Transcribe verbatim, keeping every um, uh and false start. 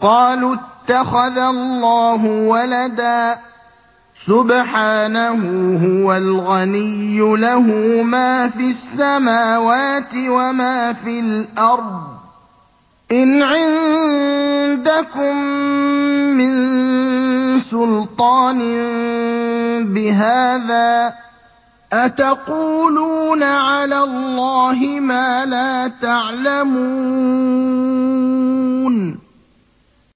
قَالُوا اتَّخَذَ اللَّهُ وَلَدًا ۗ سُبْحَانَهُ هُوَ الْغَنِيُّ ۖ لَهُ مَا فِي السَّمَاوَاتِ وَمَا فِي الْأَرْضِ ۚ إِنْ عِندَكُم مِّن سُلْطَانٍ بِهَٰذَا ۚ أَتَقُولُونَ عَلَى اللَّهِ مَا لَا تَعْلَمُونَ